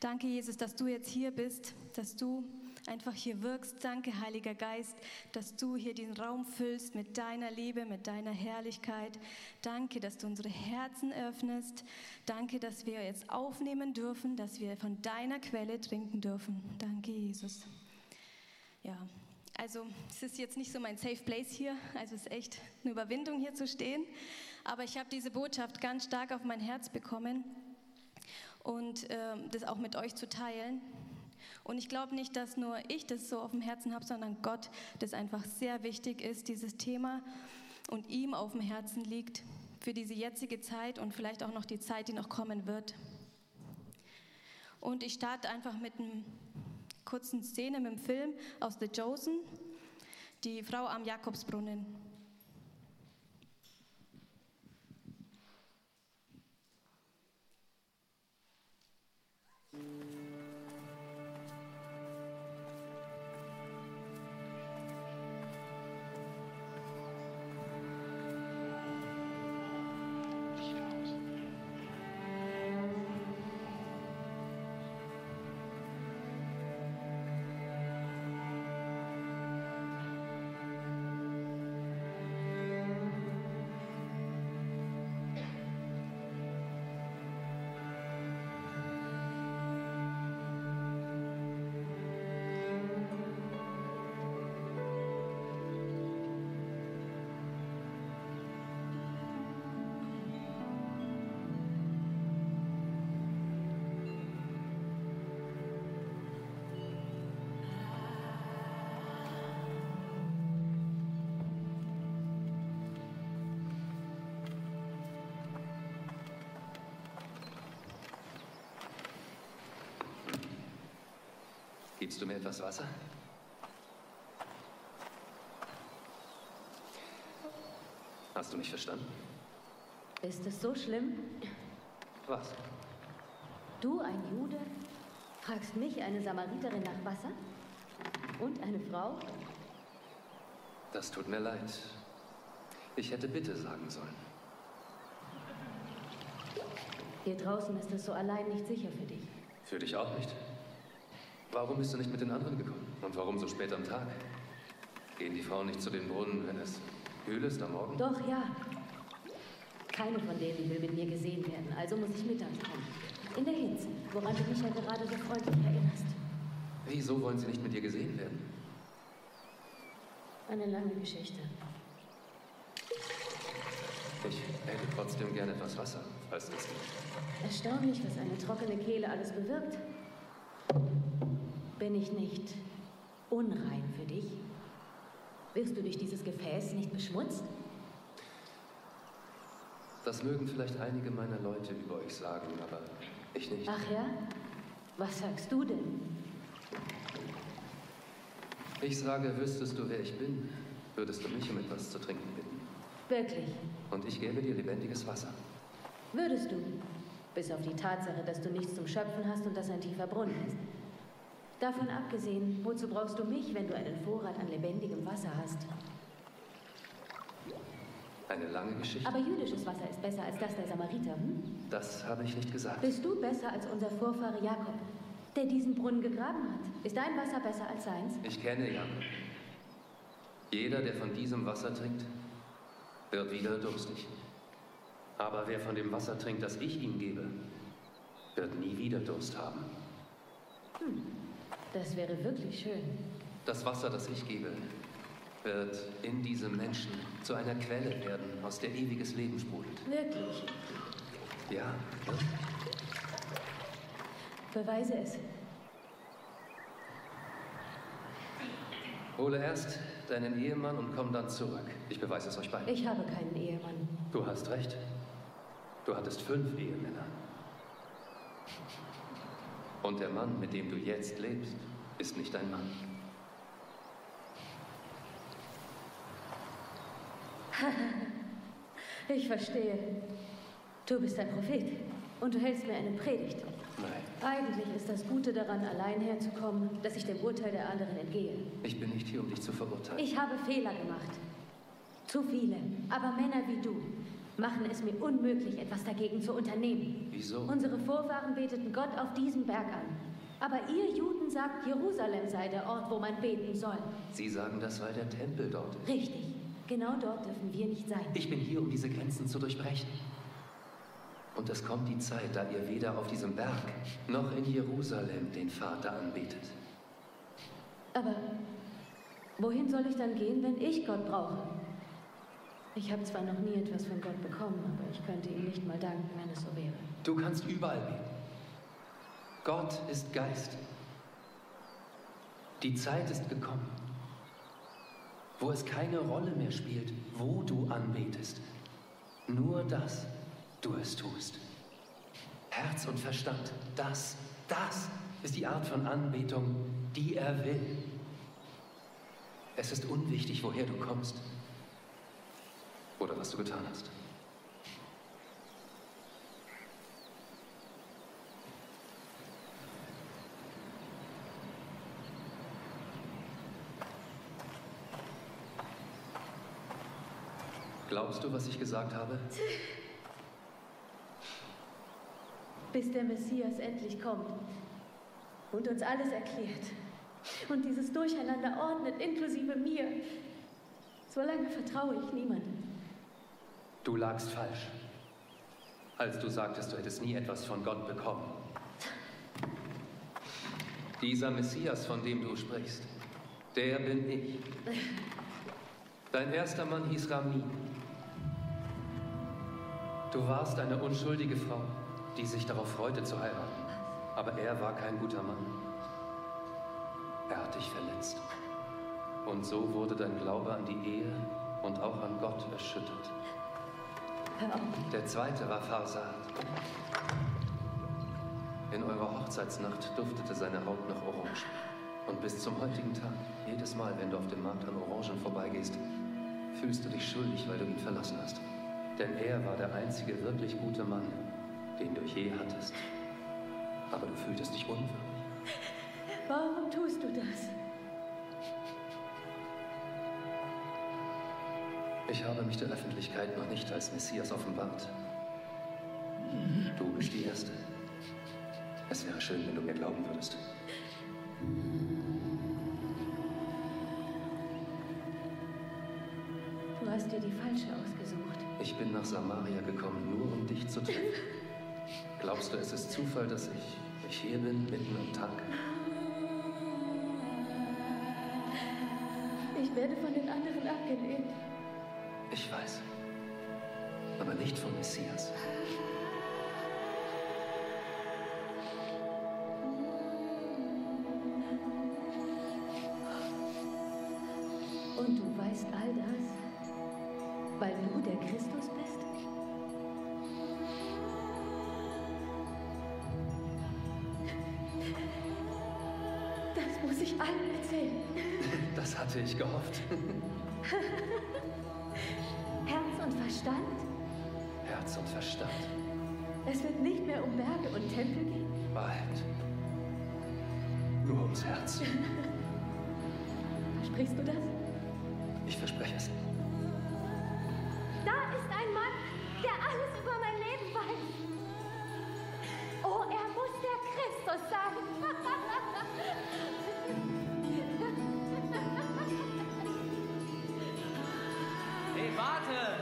Danke, Jesus, dass du jetzt hier bist, dass du einfach hier wirkst. Danke, Heiliger Geist, dass du hier den Raum füllst mit deiner Liebe, mit deiner Herrlichkeit. Danke, dass du unsere Herzen öffnest. Danke, dass wir jetzt aufnehmen dürfen, dass wir von deiner Quelle trinken dürfen. Danke, Jesus. Ja, also es ist jetzt nicht so mein Safe Place hier, also es ist echt eine Überwindung hier zu stehen. Aber ich habe diese Botschaft ganz stark auf mein Herz bekommen und das auch mit euch zu teilen. Und ich glaube nicht, dass nur ich das so auf dem Herzen habe, sondern Gott, das einfach sehr wichtig ist, dieses Thema, und ihm auf dem Herzen liegt für diese jetzige Zeit und vielleicht auch noch die Zeit, die noch kommen wird. Und ich starte einfach mit einer kurzen Szene mit dem Film aus The Chosen, die Frau am Jakobsbrunnen. Gibst du mir etwas Wasser? Hast du mich verstanden? Ist es so schlimm? Was? Du, ein Jude, fragst mich, eine Samariterin, nach Wasser? Und eine Frau? Das tut mir leid. Ich hätte bitte sagen sollen. Hier draußen ist es so allein nicht sicher für dich. Für dich auch nicht? Warum bist du nicht mit den anderen gekommen? Und warum so spät am Tag? Gehen die Frauen nicht zu den Brunnen, wenn es kühl ist am Morgen? Doch, ja. Keine von denen will mit mir gesehen werden, also muss ich mittags kommen. In der Hitze, woran du mich ja gerade so freundlich erinnerst. Wieso wollen sie nicht mit dir gesehen werden? Eine lange Geschichte. Ich hätte trotzdem gerne etwas Wasser, falls es geht. Erstaunlich, was eine trockene Kehle alles bewirkt. Bin ich nicht unrein für dich? Wirst du durch dieses Gefäß nicht beschmutzt? Das mögen vielleicht einige meiner Leute über euch sagen, aber ich nicht. Ach ja? Was sagst du denn? Ich sage, wüsstest du, wer ich bin, würdest du mich um etwas zu trinken bitten. Wirklich? Und ich gäbe dir lebendiges Wasser. Würdest du? Bis auf die Tatsache, dass du nichts zum Schöpfen hast und dass ein tiefer Brunnen ist. Davon abgesehen, wozu brauchst du mich, wenn du einen Vorrat an lebendigem Wasser hast? Eine lange Geschichte. Aber jüdisches Wasser ist besser als das der Samariter, hm? Das habe ich nicht gesagt. Bist du besser als unser Vorfahre Jakob, der diesen Brunnen gegraben hat? Ist dein Wasser besser als seins? Ich kenne Jakob. Jeder, der von diesem Wasser trinkt, wird wieder durstig. Aber wer von dem Wasser trinkt, das ich ihm gebe, wird nie wieder Durst haben. Das wäre wirklich schön. Das Wasser, das ich gebe, wird in diesem Menschen zu einer Quelle werden, aus der ewiges Leben sprudelt. Wirklich? Ja. Beweise es. Hole erst deinen Ehemann und komm dann zurück. Ich beweise es euch beiden. Ich habe keinen Ehemann. Du hast recht. Du hattest 5 Ehemänner. Und der Mann, mit dem du jetzt lebst, ist nicht dein Mann. Ich verstehe. Du bist ein Prophet und du hältst mir eine Predigt. Nein. Eigentlich ist das Gute daran, allein herzukommen, dass ich dem Urteil der anderen entgehe. Ich bin nicht hier, um dich zu verurteilen. Ich habe Fehler gemacht. Zu viele. Aber Männer wie du, machen es mir unmöglich, etwas dagegen zu unternehmen. Wieso? Unsere Vorfahren beteten Gott auf diesem Berg an. Aber ihr Juden sagt, Jerusalem sei der Ort, wo man beten soll. Sie sagen das, weil der Tempel dort ist. Richtig. Genau dort dürfen wir nicht sein. Ich bin hier, um diese Grenzen zu durchbrechen. Und es kommt die Zeit, da ihr weder auf diesem Berg noch in Jerusalem den Vater anbetet. Aber wohin soll ich dann gehen, wenn ich Gott brauche? Ich habe zwar noch nie etwas von Gott bekommen, aber ich könnte ihm nicht mal danken, wenn es so wäre. Du kannst überall beten. Gott ist Geist. Die Zeit ist gekommen, wo es keine Rolle mehr spielt, wo du anbetest. Nur dass du es tust. Herz und Verstand, das ist die Art von Anbetung, die er will. Es ist unwichtig, woher du kommst oder was du getan hast. Glaubst du, was ich gesagt habe? Bis der Messias endlich kommt und uns alles erklärt und dieses Durcheinander ordnet, inklusive mir. Solange vertraue ich niemandem. Du lagst falsch, als du sagtest, du hättest nie etwas von Gott bekommen. Dieser Messias, von dem du sprichst, der bin ich. Dein erster Mann hieß Ramin. Du warst eine unschuldige Frau, die sich darauf freute zu heiraten. Aber er war kein guter Mann. Er hat dich verletzt. Und so wurde dein Glaube an die Ehe und auch an Gott erschüttert. Der zweite war Farsad. In eurer Hochzeitsnacht duftete seine Haut nach Orange. Und bis zum heutigen Tag, jedes Mal, wenn du auf dem Markt an Orangen vorbeigehst, fühlst du dich schuldig, weil du ihn verlassen hast. Denn er war der einzige wirklich gute Mann, den du je hattest. Aber du fühltest dich unwürdig. Warum tust du das? Ich habe mich der Öffentlichkeit noch nicht als Messias offenbart. Du bist die Erste. Es wäre schön, wenn du mir glauben würdest. Du hast dir die falsche ausgesucht. Ich bin nach Samaria gekommen, nur um dich zu treffen. Glaubst du, es ist Zufall, dass ich hier bin, mitten am Tag? Ich werde von den anderen abgelehnt. Ich weiß. Aber nicht vom Messias. Und du weißt all das, weil du der Christus bist? Das muss ich allen erzählen. Das hatte ich gehofft. Herz und Verstand? Herz und Verstand. Es wird nicht mehr um Berge und Tempel gehen? Bald. Nur ums Herz. Versprichst du das? Ich verspreche es. Da ist ein Mann, der alles über mein Leben weiß. Oh, er muss der Christus sein. Hey, warte!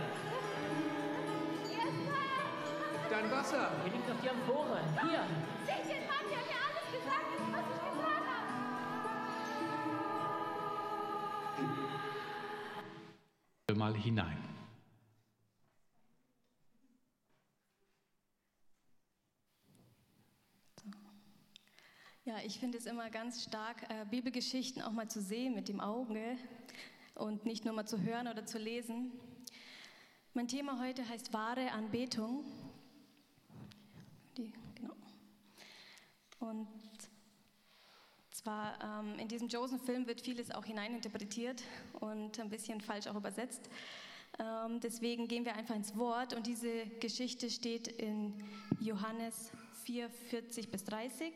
Dein Wasser! Hier liegt doch die Amphore. Hier! Seht den Mann, der mir alles gesagt hat, was ich getan habe. Mal hinein. Ja, ich finde es immer ganz stark, Bibelgeschichten auch mal zu sehen mit dem Auge und nicht nur mal zu hören oder zu lesen. Mein Thema heute heißt wahre Anbetung. Genau. Und zwar in diesem Chosen-Film wird vieles auch hineininterpretiert und ein bisschen falsch auch übersetzt. Deswegen gehen wir einfach ins Wort und diese Geschichte steht in Johannes 4, 40 bis 30.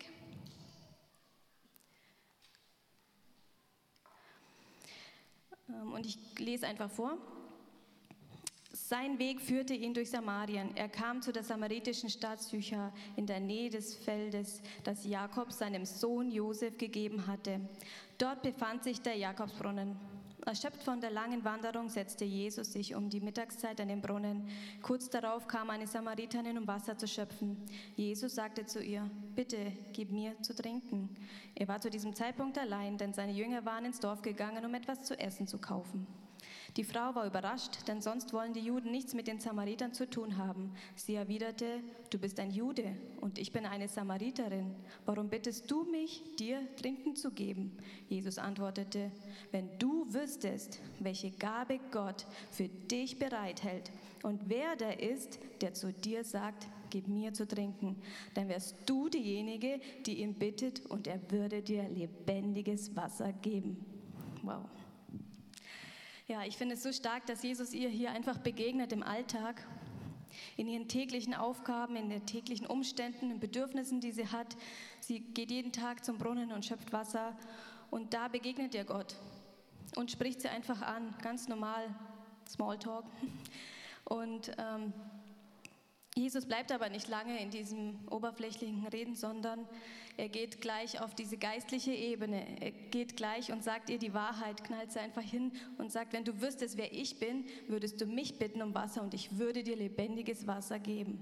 Und ich lese einfach vor. Sein Weg führte ihn durch Samarien. Er kam zu der samaritischen Stadt Sychar in der Nähe des Feldes, das Jakob seinem Sohn Josef gegeben hatte. Dort befand sich der Jakobsbrunnen. Erschöpft von der langen Wanderung setzte Jesus sich um die Mittagszeit an den Brunnen. Kurz darauf kam eine Samariterin, um Wasser zu schöpfen. Jesus sagte zu ihr: Bitte, gib mir zu trinken. Er war zu diesem Zeitpunkt allein, denn seine Jünger waren ins Dorf gegangen, um etwas zu essen zu kaufen. Die Frau war überrascht, denn sonst wollen die Juden nichts mit den Samaritern zu tun haben. Sie erwiderte: Du bist ein Jude und ich bin eine Samariterin. Warum bittest du mich, dir trinken zu geben? Jesus antwortete: Wenn du wüsstest, welche Gabe Gott für dich bereithält und wer der ist, der zu dir sagt: Gib mir zu trinken, dann wärst du diejenige, die ihn bittet, und er würde dir lebendiges Wasser geben. Wow. Ja, ich finde es so stark, dass Jesus ihr hier einfach begegnet im Alltag, in ihren täglichen Aufgaben, in den täglichen Umständen, in Bedürfnissen, die sie hat. Sie geht jeden Tag zum Brunnen und schöpft Wasser und da begegnet ihr Gott und spricht sie einfach an, ganz normal, Smalltalk. Und Jesus bleibt aber nicht lange in diesem oberflächlichen Reden, sondern er geht gleich auf diese geistliche Ebene. Er geht gleich und sagt ihr die Wahrheit, knallt sie einfach hin und sagt: Wenn du wüsstest, wer ich bin, würdest du mich bitten um Wasser und ich würde dir lebendiges Wasser geben.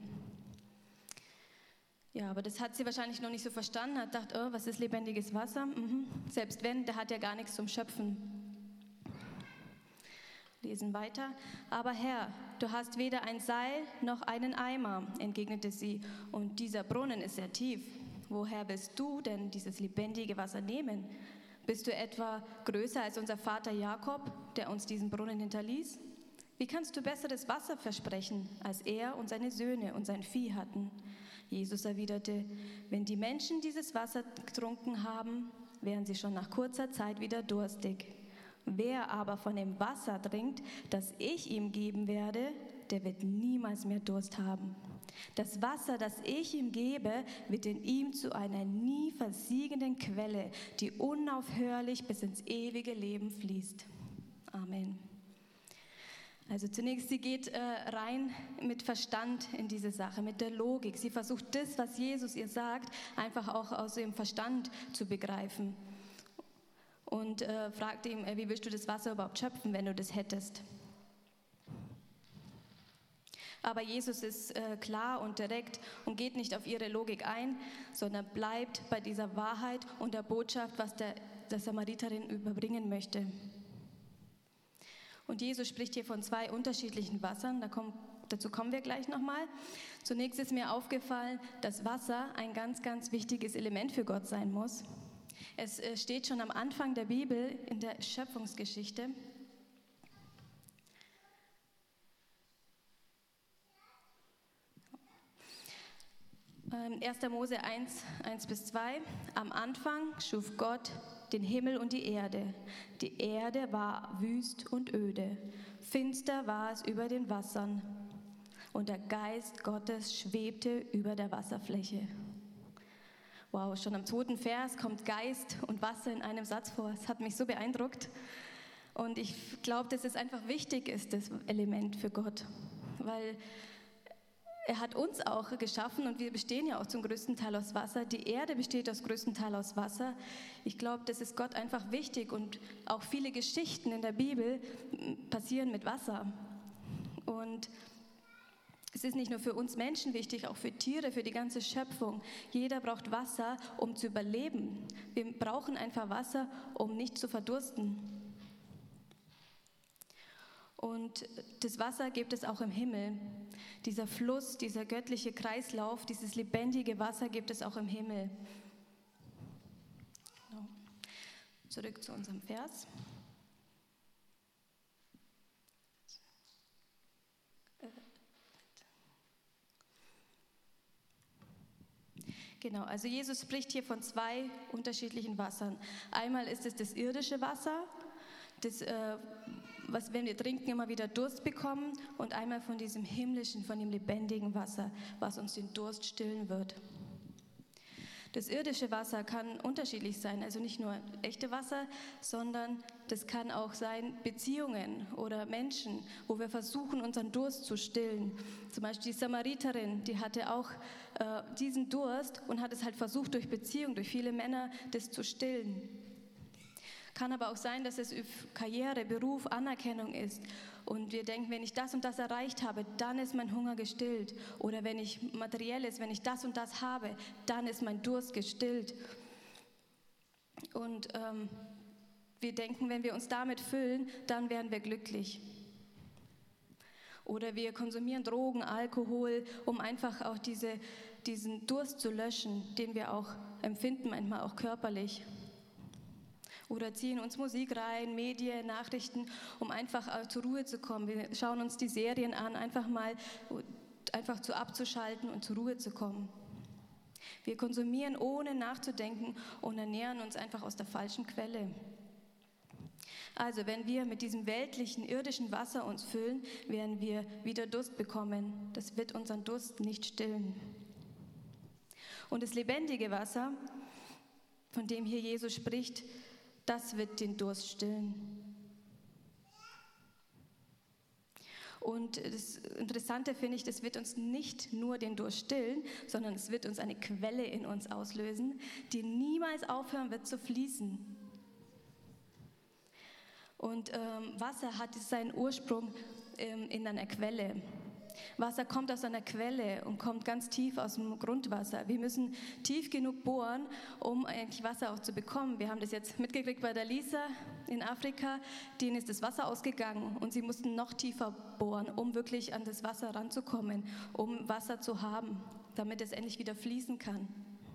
Ja, aber das hat sie wahrscheinlich noch nicht so verstanden, hat gedacht: Oh, was ist lebendiges Wasser? Selbst wenn, der hat ja gar nichts zum Schöpfen. Lesen weiter. Aber Herr, du hast weder ein Seil noch einen Eimer, entgegnete sie, und dieser Brunnen ist sehr tief. Woher willst du denn dieses lebendige Wasser nehmen? Bist du etwa größer als unser Vater Jakob, der uns diesen Brunnen hinterließ? Wie kannst du besseres Wasser versprechen, als er und seine Söhne und sein Vieh hatten? Jesus erwiderte: Wenn die Menschen dieses Wasser getrunken haben, wären sie schon nach kurzer Zeit wieder durstig. Wer aber von dem Wasser trinkt, das ich ihm geben werde, der wird niemals mehr Durst haben. Das Wasser, das ich ihm gebe, wird in ihm zu einer nie versiegenden Quelle, die unaufhörlich bis ins ewige Leben fließt. Amen. Also zunächst, sie geht rein mit Verstand in diese Sache, mit der Logik. Sie versucht das, was Jesus ihr sagt, einfach auch aus ihrem Verstand zu begreifen. Und fragt ihm: Wie willst du das Wasser überhaupt schöpfen, wenn du das hättest? Aber Jesus ist klar und direkt und geht nicht auf ihre Logik ein, sondern bleibt bei dieser Wahrheit und der Botschaft, was der Samariterin überbringen möchte. Und Jesus spricht hier von zwei unterschiedlichen Wassern, dazu kommen wir gleich nochmal. Zunächst ist mir aufgefallen, dass Wasser ein ganz, ganz wichtiges Element für Gott sein muss. Es steht schon am Anfang der Bibel in der Schöpfungsgeschichte. In 1. Mose 1-2. Am Anfang schuf Gott den Himmel und die Erde. Die Erde war wüst und öde. Finster war es über den Wassern. Und der Geist Gottes schwebte über der Wasserfläche. Wow, schon am 2. Vers kommt Geist und Wasser in einem Satz vor. Es hat mich so beeindruckt. Und ich glaube, dass es einfach wichtig ist, das Element für Gott. Weil er hat uns auch geschaffen und wir bestehen ja auch zum größten Teil aus Wasser. Die Erde besteht aus größten Teil aus Wasser. Ich glaube, das ist Gott einfach wichtig. Und auch viele Geschichten in der Bibel passieren mit Wasser. Und es ist nicht nur für uns Menschen wichtig, auch für Tiere, für die ganze Schöpfung. Jeder braucht Wasser, um zu überleben. Wir brauchen einfach Wasser, um nicht zu verdursten. Und das Wasser gibt es auch im Himmel. Dieser Fluss, dieser göttliche Kreislauf, dieses lebendige Wasser gibt es auch im Himmel. Zurück zu unserem Vers. Genau, also Jesus spricht hier von zwei unterschiedlichen Wassern. Einmal ist es das irdische Wasser, das, was, wenn wir trinken, immer wieder Durst bekommen, und einmal von diesem himmlischen, von dem lebendigen Wasser, was uns den Durst stillen wird. Das irdische Wasser kann unterschiedlich sein, also nicht nur echte Wasser, sondern das kann auch sein Beziehungen oder Menschen, wo wir versuchen, unseren Durst zu stillen. Zum Beispiel die Samariterin, die hatte auch diesen Durst und hat es halt versucht, durch Beziehung, durch viele Männer, das zu stillen. Kann aber auch sein, dass es Karriere, Beruf, Anerkennung ist. Und wir denken, wenn ich das und das erreicht habe, dann ist mein Hunger gestillt. Oder wenn ich Materielles, wenn ich das und das habe, dann ist mein Durst gestillt. Und wir denken, wenn wir uns damit füllen, dann werden wir glücklich. Oder wir konsumieren Drogen, Alkohol, um einfach auch diesen Durst zu löschen, den wir auch empfinden, manchmal auch körperlich. Oder ziehen uns Musik rein, Medien, Nachrichten, um einfach zur Ruhe zu kommen. Wir schauen uns die Serien an, einfach abzuschalten und zur Ruhe zu kommen. Wir konsumieren, ohne nachzudenken und ernähren uns einfach aus der falschen Quelle. Also wenn wir mit diesem weltlichen, irdischen Wasser uns füllen, werden wir wieder Durst bekommen. Das wird unseren Durst nicht stillen. Und das lebendige Wasser, von dem hier Jesus spricht, das wird den Durst stillen. Und das Interessante finde ich, das wird uns nicht nur den Durst stillen, sondern es wird uns eine Quelle in uns auslösen, die niemals aufhören wird zu fließen. Und Wasser hat seinen Ursprung in einer Quelle. Wasser kommt aus einer Quelle und kommt ganz tief aus dem Grundwasser. Wir müssen tief genug bohren, um eigentlich Wasser auch zu bekommen. Wir haben das jetzt mitgekriegt bei der Lisa in Afrika. Denen ist das Wasser ausgegangen und sie mussten noch tiefer bohren, um wirklich an das Wasser ranzukommen, um Wasser zu haben, damit es endlich wieder fließen kann.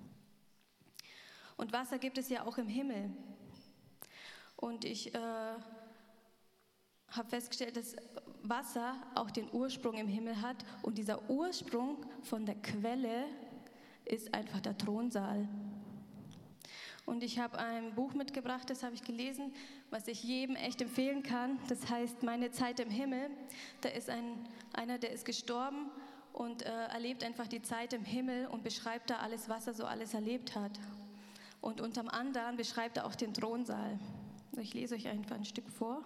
Und Wasser gibt es ja auch im Himmel. Und ich habe festgestellt, dass Wasser auch den Ursprung im Himmel hat und dieser Ursprung von der Quelle ist einfach der Thronsaal. Und ich habe ein Buch mitgebracht, das habe ich gelesen, was ich jedem echt empfehlen kann. Das heißt Meine Zeit im Himmel. Da ist einer, der ist gestorben und erlebt einfach die Zeit im Himmel und beschreibt da alles, was er so alles erlebt hat. Und unterm anderen beschreibt er auch den Thronsaal. Ich lese euch einfach ein Stück vor.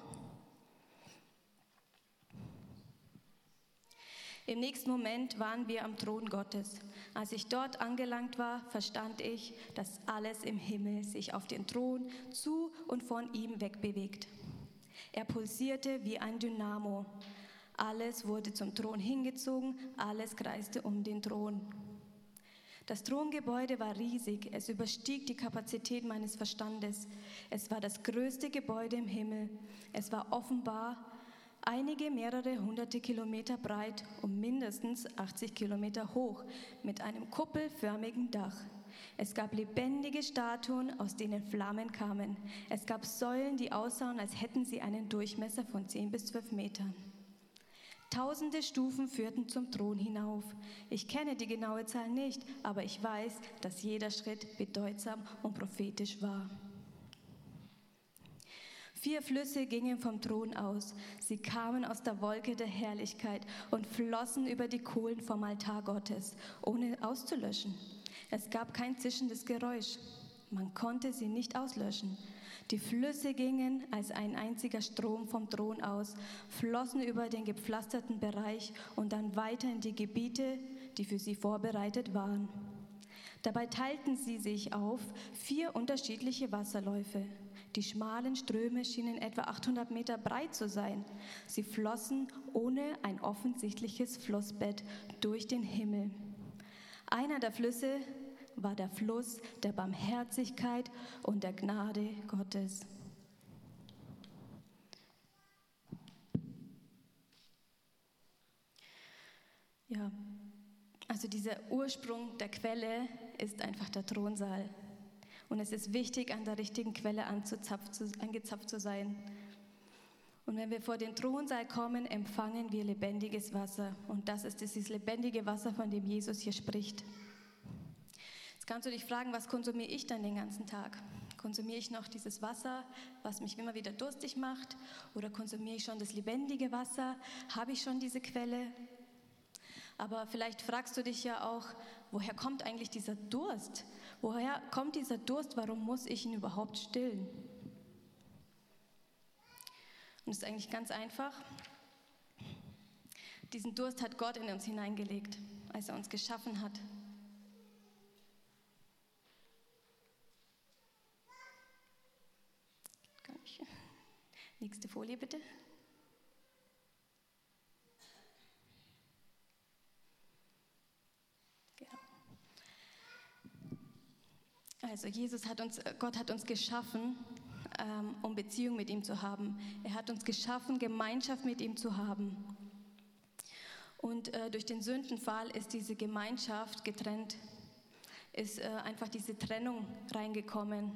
Im nächsten Moment waren wir am Thron Gottes. Als ich dort angelangt war, verstand ich, dass alles im Himmel sich auf den Thron zu und von ihm wegbewegt. Er pulsierte wie ein Dynamo. Alles wurde zum Thron hingezogen, alles kreiste um den Thron. Das Throngebäude war riesig, es überstieg die Kapazität meines Verstandes. Es war das größte Gebäude im Himmel. Es war offenbar mehrere hunderte Kilometer breit und mindestens 80 Kilometer hoch mit einem kuppelförmigen Dach. Es gab lebendige Statuen, aus denen Flammen kamen. Es gab Säulen, die aussahen, als hätten sie einen Durchmesser von 10 bis 12 Metern. Tausende Stufen führten zum Thron hinauf. Ich kenne die genaue Zahl nicht, aber ich weiß, dass jeder Schritt bedeutsam und prophetisch war. 4 Flüsse gingen vom Thron aus. Sie kamen aus der Wolke der Herrlichkeit und flossen über die Kohlen vom Altar Gottes, ohne auszulöschen. Es gab kein zischendes Geräusch. Man konnte sie nicht auslöschen. Die Flüsse gingen als ein einziger Strom vom Thron aus, flossen über den gepflasterten Bereich und dann weiter in die Gebiete, die für sie vorbereitet waren. Dabei teilten sie sich auf 4 unterschiedliche Wasserläufe. Die schmalen Ströme schienen etwa 800 Meter breit zu sein. Sie flossen ohne ein offensichtliches Flussbett durch den Himmel. Einer der Flüsse war der Fluss der Barmherzigkeit und der Gnade Gottes. Ja, also dieser Ursprung der Quelle ist einfach der Thronsaal. Und es ist wichtig, an der richtigen Quelle angezapft zu sein. Und wenn wir vor den Thronsaal kommen, empfangen wir lebendiges Wasser. Und das ist dieses lebendige Wasser, von dem Jesus hier spricht. Jetzt kannst du dich fragen, was konsumiere ich dann den ganzen Tag? Konsumiere ich noch dieses Wasser, was mich immer wieder durstig macht? Oder konsumiere ich schon das lebendige Wasser? Habe ich schon diese Quelle? Aber vielleicht fragst du dich ja auch, woher kommt eigentlich dieser Durst? Woher kommt dieser Durst? Warum muss ich ihn überhaupt stillen? Und es ist eigentlich ganz einfach. Diesen Durst hat Gott in uns hineingelegt, als er uns geschaffen hat. Nächste Folie bitte. Genau. Also Gott hat uns geschaffen, um Beziehung mit ihm zu haben. Er hat uns geschaffen, Gemeinschaft mit ihm zu haben. Und durch den Sündenfall ist diese Gemeinschaft getrennt, ist einfach diese Trennung reingekommen.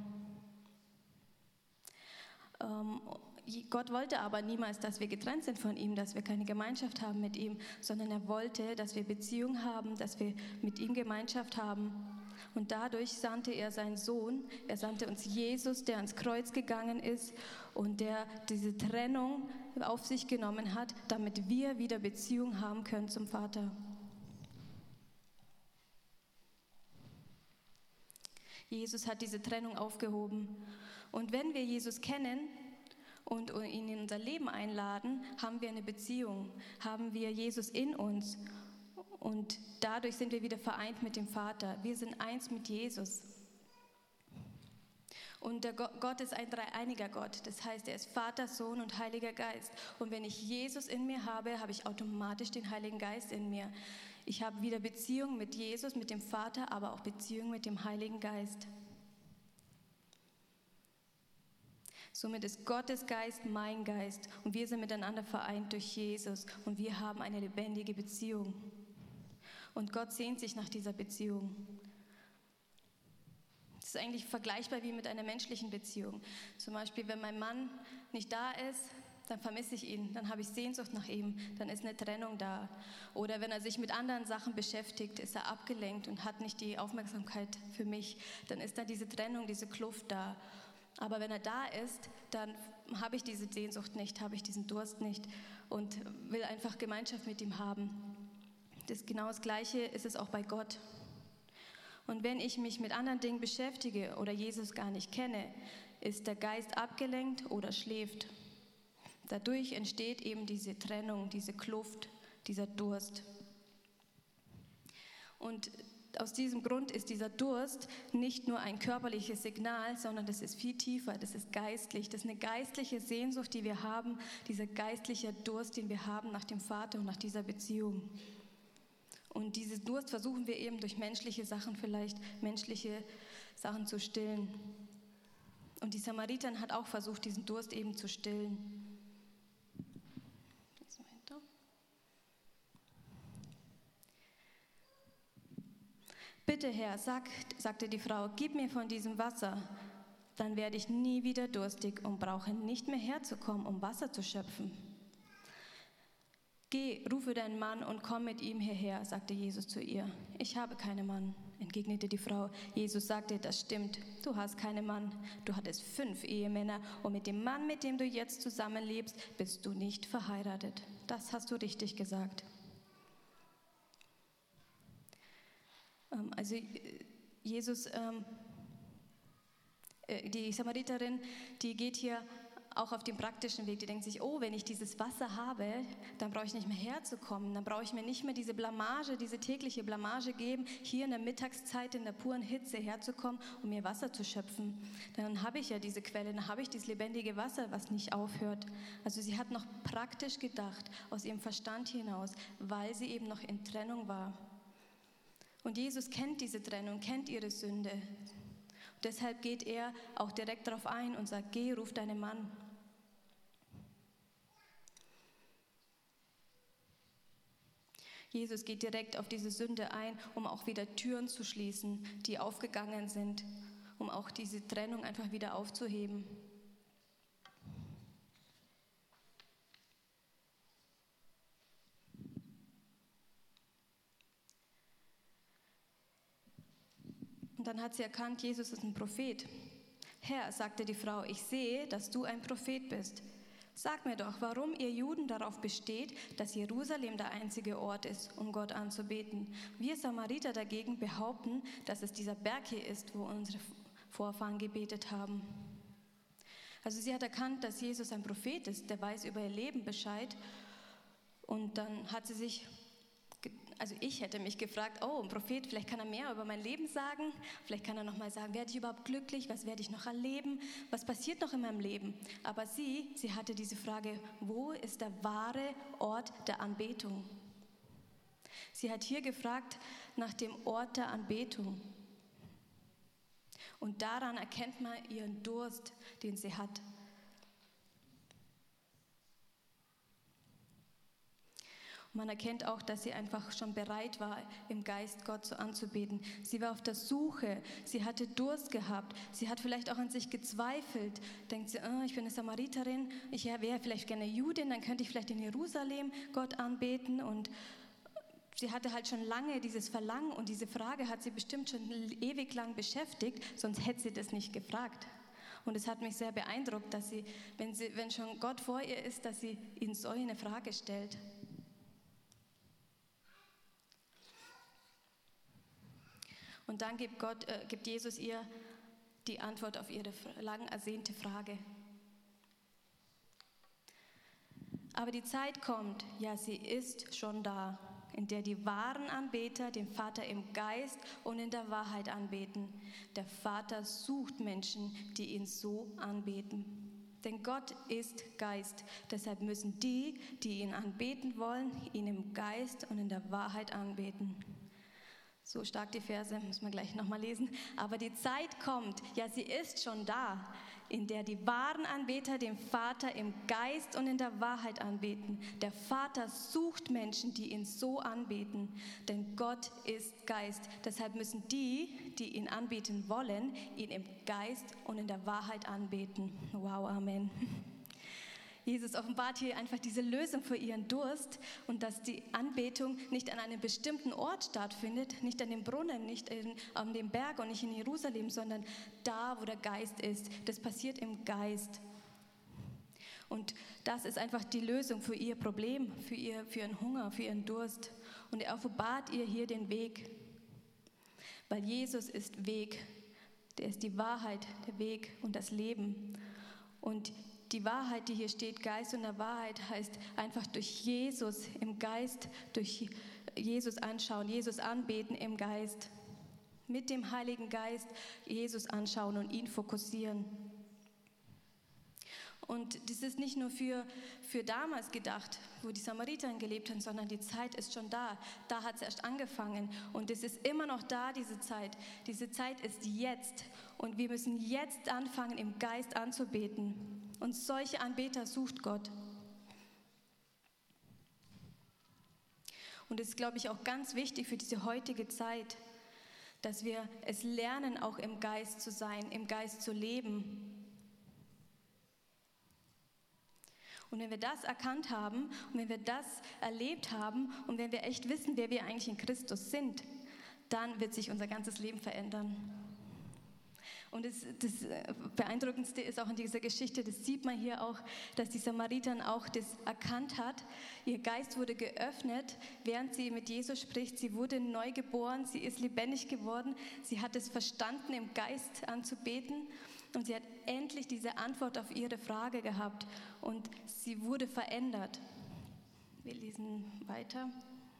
Gott wollte aber niemals, dass wir getrennt sind von ihm, dass wir keine Gemeinschaft haben mit ihm, sondern er wollte, dass wir Beziehung haben, dass wir mit ihm Gemeinschaft haben. Und dadurch sandte er seinen Sohn, er sandte uns Jesus, der ans Kreuz gegangen ist und der diese Trennung auf sich genommen hat, damit wir wieder Beziehung haben können zum Vater. Jesus hat diese Trennung aufgehoben. Und wenn wir Jesus kennen und ihn in unser Leben einladen, haben wir eine Beziehung, haben wir Jesus in uns. Und dadurch sind wir wieder vereint mit dem Vater. Wir sind eins mit Jesus. Und der Gott ist ein dreieiniger Gott. Das heißt, er ist Vater, Sohn und Heiliger Geist. Und wenn ich Jesus in mir habe, habe ich automatisch den Heiligen Geist in mir. Ich habe wieder Beziehung mit Jesus, mit dem Vater, aber auch Beziehung mit dem Heiligen Geist. Somit ist Gottes Geist mein Geist. Und wir sind miteinander vereint durch Jesus. Und wir haben eine lebendige Beziehung. Und Gott sehnt sich nach dieser Beziehung. Das ist eigentlich vergleichbar wie mit einer menschlichen Beziehung. Zum Beispiel, wenn mein Mann nicht da ist, dann vermisse ich ihn, dann habe ich Sehnsucht nach ihm, dann ist eine Trennung da. Oder wenn er sich mit anderen Sachen beschäftigt, ist er abgelenkt und hat nicht die Aufmerksamkeit für mich, dann ist da diese Trennung, diese Kluft da. Aber wenn er da ist, dann habe ich diese Sehnsucht nicht, habe ich diesen Durst nicht und will einfach Gemeinschaft mit ihm haben. Genau das Gleiche ist es auch bei Gott. Und wenn ich mich mit anderen Dingen beschäftige oder Jesus gar nicht kenne, ist der Geist abgelenkt oder schläft. Dadurch entsteht eben diese Trennung, diese Kluft, dieser Durst. Und aus diesem Grund ist dieser Durst nicht nur ein körperliches Signal, sondern das ist viel tiefer, das ist geistlich. Das ist eine geistliche Sehnsucht, die wir haben, dieser geistliche Durst, den wir haben nach dem Vater und nach dieser Beziehung. Und diesen Durst versuchen wir eben durch menschliche Sachen zu stillen. Und die Samariterin hat auch versucht, diesen Durst eben zu stillen. Bitte Herr, sagte die Frau, gib mir von diesem Wasser, dann werde ich nie wieder durstig und brauche nicht mehr herzukommen, um Wasser zu schöpfen. Geh, rufe deinen Mann und komm mit ihm hierher, sagte Jesus zu ihr. Ich habe keinen Mann, entgegnete die Frau. Jesus sagte, das stimmt, du hast keinen Mann. Du hattest 5 Ehemänner und mit dem Mann, mit dem du jetzt zusammenlebst, bist du nicht verheiratet. Das hast du richtig gesagt. Also Jesus, die Samariterin, die geht hier auch auf den praktischen Weg. Die denkt sich, oh, wenn ich dieses Wasser habe, dann brauche ich nicht mehr herzukommen. Dann brauche ich mir nicht mehr diese Blamage, diese tägliche Blamage geben, hier in der Mittagszeit in der puren Hitze herzukommen, um mir Wasser zu schöpfen. Dann habe ich ja diese Quelle, dann habe ich dieses lebendige Wasser, was nicht aufhört. Also sie hat noch praktisch gedacht, aus ihrem Verstand hinaus, weil sie eben noch in Trennung war. Und Jesus kennt diese Trennung, kennt ihre Sünde. Und deshalb geht er auch direkt darauf ein und sagt, geh, ruf deinen Mann. Jesus geht direkt auf diese Sünde ein, um auch wieder Türen zu schließen, die aufgegangen sind, um auch diese Trennung einfach wieder aufzuheben. Und dann hat sie erkannt, Jesus ist ein Prophet. Herr, sagte die Frau, ich sehe, dass du ein Prophet bist. Sag mir doch, warum ihr Juden darauf besteht, dass Jerusalem der einzige Ort ist, um Gott anzubeten. Wir Samariter dagegen behaupten, dass es dieser Berg hier ist, wo unsere Vorfahren gebetet haben. Also sie hat erkannt, dass Jesus ein Prophet ist, der weiß über ihr Leben Bescheid. Und dann hat sie sich, also ich hätte mich gefragt, oh, ein Prophet, vielleicht kann er mehr über mein Leben sagen, vielleicht kann er noch mal sagen, werde ich überhaupt glücklich, was werde ich noch erleben, was passiert noch in meinem Leben. Aber sie hatte diese Frage, wo ist der wahre Ort der Anbetung? Sie hat hier gefragt nach dem Ort der Anbetung. Und daran erkennt man ihren Durst, den sie hat. Man erkennt auch, dass sie einfach schon bereit war, im Geist Gott so anzubeten. Sie war auf der Suche, sie hatte Durst gehabt, sie hat vielleicht auch an sich gezweifelt. Denkt sie, ich bin eine Samariterin, ich wäre vielleicht gerne Judin, dann könnte ich vielleicht in Jerusalem Gott anbeten. Und sie hatte halt schon lange dieses Verlangen und diese Frage hat sie bestimmt schon ewig lang beschäftigt, sonst hätte sie das nicht gefragt. Und es hat mich sehr beeindruckt, dass sie, wenn schon Gott vor ihr ist, dass sie ihn so eine Frage stellt. Und dann gibt Jesus ihr die Antwort auf ihre lang ersehnte Frage. Aber die Zeit kommt, ja, sie ist schon da, in der die wahren Anbeter den Vater im Geist und in der Wahrheit anbeten. Der Vater sucht Menschen, die ihn so anbeten. Denn Gott ist Geist, deshalb müssen die ihn anbeten wollen, ihn im Geist und in der Wahrheit anbeten. So stark die Verse, muss man gleich nochmal lesen. Aber die Zeit kommt, ja, sie ist schon da, in der die wahren Anbeter den Vater im Geist und in der Wahrheit anbeten. Der Vater sucht Menschen, die ihn so anbeten, denn Gott ist Geist. Deshalb müssen die ihn anbeten wollen, ihn im Geist und in der Wahrheit anbeten. Wow, Amen. Jesus offenbart hier einfach diese Lösung für ihren Durst und dass die Anbetung nicht an einem bestimmten Ort stattfindet, nicht an dem Brunnen, nicht an dem Berg und nicht in Jerusalem, sondern da, wo der Geist ist. Das passiert im Geist. Und das ist einfach die Lösung für ihr Problem, für ihren Hunger, für ihren Durst. Und er offenbart ihr hier den Weg, weil Jesus ist Weg. Der ist die Wahrheit, der Weg und das Leben. Und die Wahrheit, die hier steht, Geist und der Wahrheit, heißt einfach durch Jesus im Geist, durch Jesus anschauen, Jesus anbeten im Geist. Mit dem Heiligen Geist Jesus anschauen und ihn fokussieren. Und das ist nicht nur für damals gedacht, wo die Samariter gelebt haben, sondern die Zeit ist schon da. Da hat es erst angefangen und es ist immer noch da, diese Zeit. Diese Zeit ist jetzt und wir müssen jetzt anfangen, im Geist anzubeten. Und solche Anbeter sucht Gott. Und es ist, glaube ich, auch ganz wichtig für diese heutige Zeit, dass wir es lernen, auch im Geist zu sein, im Geist zu leben. Und wenn wir das erkannt haben und wenn wir das erlebt haben und wenn wir echt wissen, wer wir eigentlich in Christus sind, dann wird sich unser ganzes Leben verändern. Und das Beeindruckendste ist auch in dieser Geschichte, das sieht man hier auch, dass die Samariterin auch das erkannt hat. Ihr Geist wurde geöffnet, während sie mit Jesus spricht. Sie wurde neu geboren, sie ist lebendig geworden. Sie hat es verstanden, im Geist anzubeten. Und sie hat endlich diese Antwort auf ihre Frage gehabt. Und sie wurde verändert. Wir lesen weiter.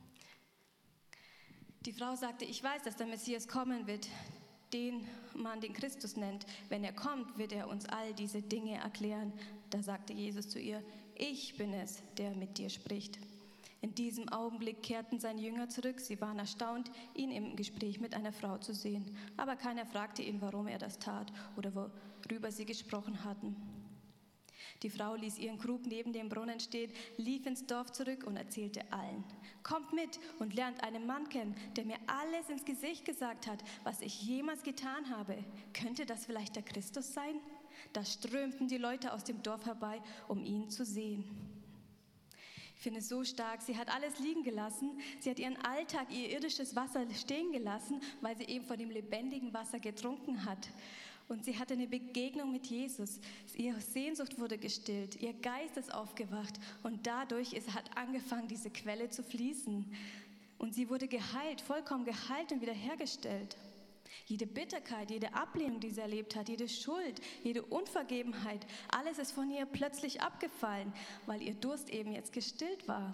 Die Frau sagte, ich weiß, dass der Messias kommen wird, den man den Christus nennt. Wenn er kommt, wird er uns all diese Dinge erklären. Da sagte Jesus zu ihr, ich bin es, der mit dir spricht. In diesem Augenblick kehrten seine Jünger zurück. Sie waren erstaunt, ihn im Gespräch mit einer Frau zu sehen. Aber keiner fragte ihn, warum er das tat oder worüber sie gesprochen hatten. Die Frau ließ ihren Krug neben dem Brunnen stehen, lief ins Dorf zurück und erzählte allen. Kommt mit und lernt einen Mann kennen, der mir alles ins Gesicht gesagt hat, was ich jemals getan habe. Könnte das vielleicht der Christus sein? Da strömten die Leute aus dem Dorf herbei, um ihn zu sehen. Ich finde es so stark. Sie hat alles liegen gelassen. Sie hat ihren Alltag, ihr irdisches Wasser stehen gelassen, weil sie eben von dem lebendigen Wasser getrunken hat. Und sie hatte eine Begegnung mit Jesus. Ihre Sehnsucht wurde gestillt, ihr Geist ist aufgewacht und dadurch hat angefangen, diese Quelle zu fließen. Und sie wurde geheilt, vollkommen geheilt und wiederhergestellt. Jede Bitterkeit, jede Ablehnung, die sie erlebt hat, jede Schuld, jede Unvergebenheit, alles ist von ihr plötzlich abgefallen, weil ihr Durst eben jetzt gestillt war.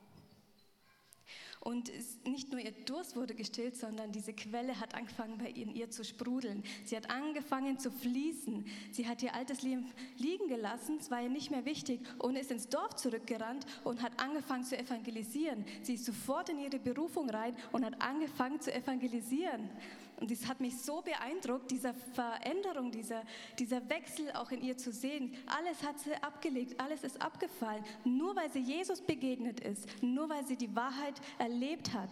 Und nicht nur ihr Durst wurde gestillt, sondern diese Quelle hat angefangen bei ihr zu sprudeln. Sie hat angefangen zu fließen. Sie hat ihr altes Leben liegen gelassen, es war ihr nicht mehr wichtig und ist ins Dorf zurückgerannt und hat angefangen zu evangelisieren. Sie ist sofort in ihre Berufung rein und hat angefangen zu evangelisieren. Und das hat mich so beeindruckt, diese Veränderung, dieser Wechsel auch in ihr zu sehen. Alles hat sie abgelegt, alles ist abgefallen, nur weil sie Jesus begegnet ist, nur weil sie die Wahrheit erlebt hat.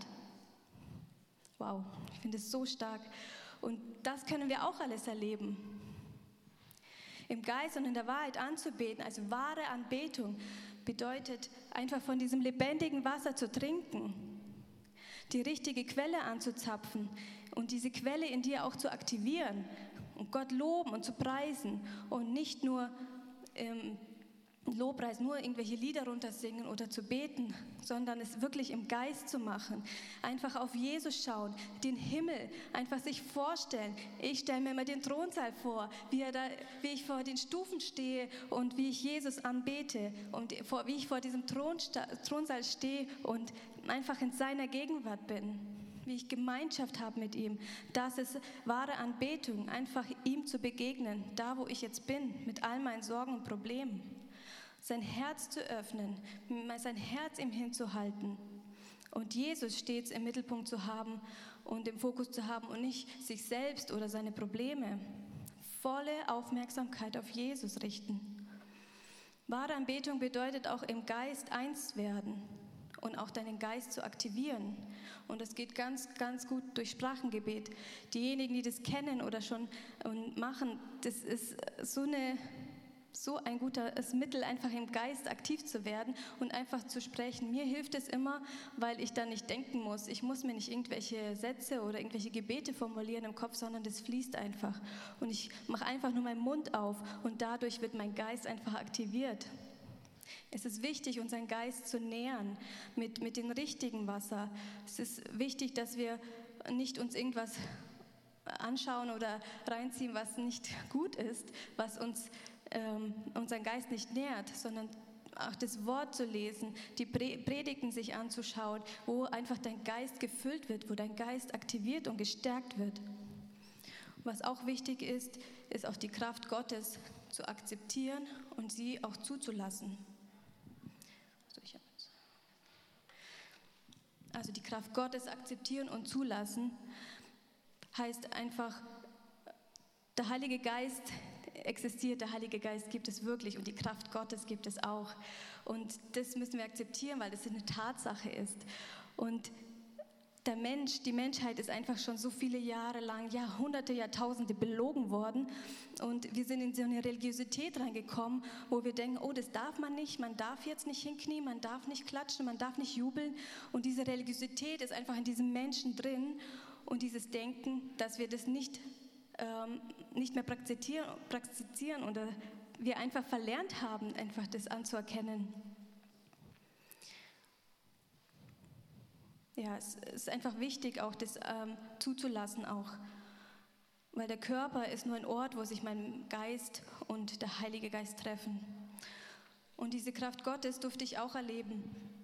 Wow, ich finde es so stark. Und das können wir auch alles erleben. Im Geist und in der Wahrheit anzubeten, also wahre Anbetung, bedeutet einfach von diesem lebendigen Wasser zu trinken, die richtige Quelle anzuzapfen und diese Quelle in dir auch zu aktivieren und Gott loben und zu preisen und nicht nur Lobpreis, nur irgendwelche Lieder runtersingen oder zu beten, sondern es wirklich im Geist zu machen. Einfach auf Jesus schauen, den Himmel, einfach sich vorstellen. Ich stelle mir immer den Thronsaal vor, wie ich vor den Stufen stehe und wie ich Jesus anbete und wie ich vor diesem Thronsaal stehe und einfach in seiner Gegenwart bin, wie ich Gemeinschaft habe mit ihm. Das ist wahre Anbetung, einfach ihm zu begegnen, da wo ich jetzt bin, mit all meinen Sorgen und Problemen. Sein Herz zu öffnen, sein Herz ihm hinzuhalten und Jesus stets im Mittelpunkt zu haben und im Fokus zu haben und nicht sich selbst oder seine Probleme. Volle Aufmerksamkeit auf Jesus richten. Wahre Anbetung bedeutet auch im Geist eins werden und auch deinen Geist zu aktivieren. Und das geht ganz, ganz gut durch Sprachengebet. Diejenigen, die das kennen oder schon machen, das ist so ein gutes Mittel, einfach im Geist aktiv zu werden und einfach zu sprechen. Mir hilft es immer, weil ich dann nicht denken muss. Ich muss mir nicht irgendwelche Sätze oder irgendwelche Gebete formulieren im Kopf, sondern das fließt einfach. Und ich mache einfach nur meinen Mund auf und dadurch wird mein Geist einfach aktiviert. Es ist wichtig, unseren Geist zu nähern mit dem richtigen Wasser. Es ist wichtig, dass wir nicht uns irgendwas anschauen oder reinziehen, was nicht gut ist, was uns unseren Geist nicht nährt, sondern auch das Wort zu lesen, die Predigten sich anzuschauen, wo einfach dein Geist gefüllt wird, wo dein Geist aktiviert und gestärkt wird. Was auch wichtig ist, ist auch die Kraft Gottes zu akzeptieren und sie auch zuzulassen. Also die Kraft Gottes akzeptieren und zulassen heißt einfach, der Heilige Geist existiert, der Heilige Geist gibt es wirklich und die Kraft Gottes gibt es auch. Und das müssen wir akzeptieren, weil das eine Tatsache ist. Und die Menschheit ist einfach schon so viele Jahre lang, Jahrhunderte, Jahrtausende belogen worden. Und wir sind in so eine Religiosität reingekommen, wo wir denken, oh, das darf man darf jetzt nicht hinknien, man darf nicht klatschen, man darf nicht jubeln. Und diese Religiosität ist einfach in diesem Menschen drin und dieses Denken, dass wir das nicht mehr praktizieren oder wir einfach verlernt haben, einfach das anzuerkennen. Ja, es ist einfach wichtig, auch das zuzulassen auch, weil der Körper ist nur ein Ort, wo sich mein Geist und der Heilige Geist treffen. Und diese Kraft Gottes durfte ich auch erleben.